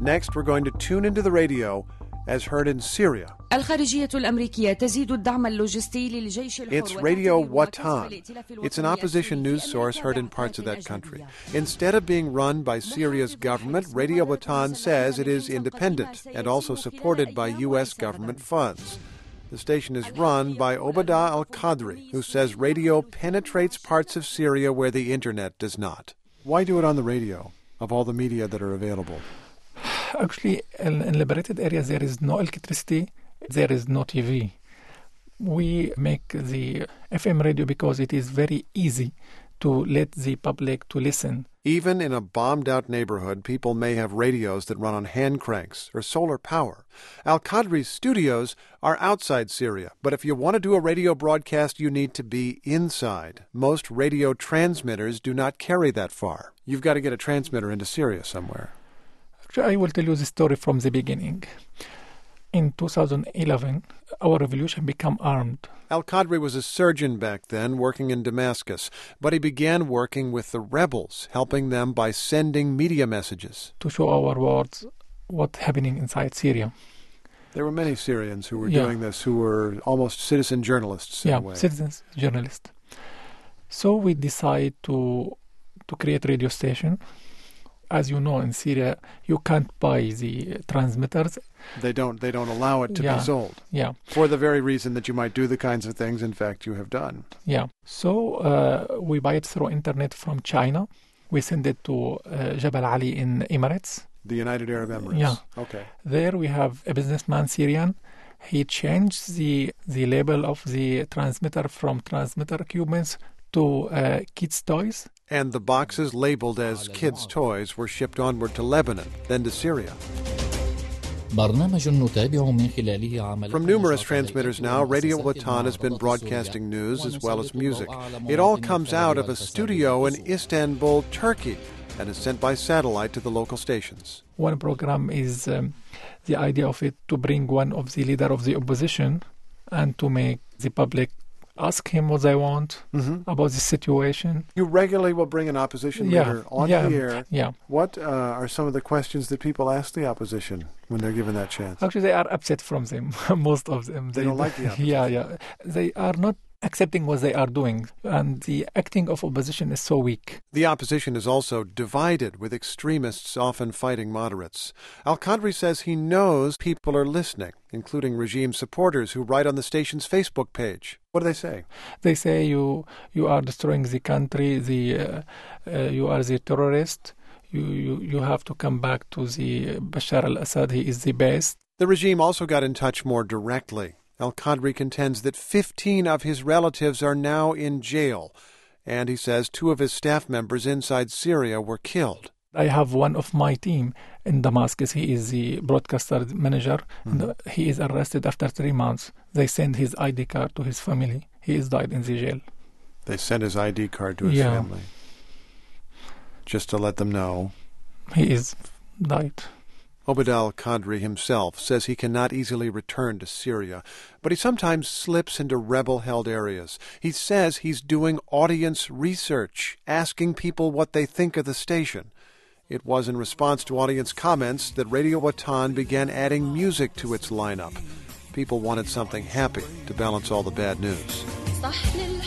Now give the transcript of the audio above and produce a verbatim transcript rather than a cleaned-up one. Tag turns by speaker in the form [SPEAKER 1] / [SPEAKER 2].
[SPEAKER 1] Next, we're going to tune into the radio as heard in Syria.
[SPEAKER 2] الخارجية الأمريكية تزيد الدعم اللوجستي للجيش الحر.
[SPEAKER 1] It's Radio Watan. It's an opposition news source heard in parts of that country. Instead of being run by Syria's government, Radio Watan says it is independent and also supported by U S government funds. The station is run by Obada al-Qadri, who says radio penetrates parts of Syria where the internet does not. Why do it on the radio, of all the media that are available?
[SPEAKER 3] Actually, in, in liberated areas, there is no electricity, there is no T V. We make the F M radio because it is very easy to let the public to listen.
[SPEAKER 1] Even in a bombed-out neighborhood, people may have radios that run on hand cranks or solar power. Al-Qadri's studios are outside Syria, but if you want to do a radio broadcast, you need to be inside. Most radio transmitters do not carry that far. You've got to get a transmitter into Syria somewhere.
[SPEAKER 3] I will tell you the story from the beginning. In two thousand eleven, our revolution became armed.
[SPEAKER 1] Al-Qadri was a surgeon back then, working in Damascus, but he began working with the rebels, helping them by sending media messages.
[SPEAKER 3] To show our world what's happening inside Syria.
[SPEAKER 1] There were many Syrians who were
[SPEAKER 3] yeah.
[SPEAKER 1] doing this, who were almost citizen journalists in
[SPEAKER 3] yeah,
[SPEAKER 1] a way.
[SPEAKER 3] citizens, journalists. So we decided to to create radio station. As you know, in Syria, you can't buy the transmitters.
[SPEAKER 1] They don't. They don't allow it to
[SPEAKER 3] yeah.
[SPEAKER 1] be sold.
[SPEAKER 3] Yeah.
[SPEAKER 1] For the very reason that you might do the kinds of things, in fact, you have done.
[SPEAKER 3] Yeah. So uh, we buy it through internet from China. We send it to uh, Jabal Ali in Emirates.
[SPEAKER 1] The United Arab Emirates.
[SPEAKER 3] Yeah.
[SPEAKER 1] Okay.
[SPEAKER 3] There we have a businessman, Syrian. He changed the the label of the transmitter from transmitter equipments to uh, kids' toys.
[SPEAKER 1] And the boxes labeled as kids' toys were shipped onward to Lebanon, then to Syria. From numerous transmitters now, Radio Watan has been broadcasting news as well as music. It all comes out of a studio in Istanbul, Turkey, and is sent by satellite to the local stations.
[SPEAKER 3] One program is um, the idea of it to bring one of the leader of the opposition and to make the public ask him what they want mm-hmm. about the situation.
[SPEAKER 1] You regularly will bring an opposition
[SPEAKER 3] yeah.
[SPEAKER 1] leader on
[SPEAKER 3] yeah.
[SPEAKER 1] the air.
[SPEAKER 3] Yeah.
[SPEAKER 1] What uh, are some of the questions that people ask the opposition when they're given that chance?
[SPEAKER 3] Actually, they are upset from them, most of them.
[SPEAKER 1] They, they don't like the opposition.
[SPEAKER 3] Yeah, yeah. They are not accepting what they are doing, and the acting of opposition is so weak.
[SPEAKER 1] The opposition is also divided, with extremists often fighting moderates. Al-Qadri says he knows people are listening, including regime supporters who write on the station's Facebook page. What do they say?
[SPEAKER 3] They say you you are destroying the country, the uh, uh, you are the terrorist, you, you, you have to come back to the Bashar al-Assad, he is the best.
[SPEAKER 1] The regime also got in touch more directly. Al-Qadri contends that fifteen of his relatives are now in jail, and he says two of his staff members inside Syria were killed.
[SPEAKER 3] I have one of my team in Damascus. He is the broadcaster manager. Mm-hmm. And he is arrested after three months. They send his I D card to his family. He is died in the jail.
[SPEAKER 1] They sent his I D card to his
[SPEAKER 3] yeah.
[SPEAKER 1] family, just to let them know.
[SPEAKER 3] He is died.
[SPEAKER 1] Obad al-Qadri himself says he cannot easily return to Syria, but he sometimes slips into rebel-held areas. He says he's doing audience research, asking people what they think of the station. It was in response to audience comments that Radio Watan began adding music to its lineup. People wanted something happy to balance all the bad news.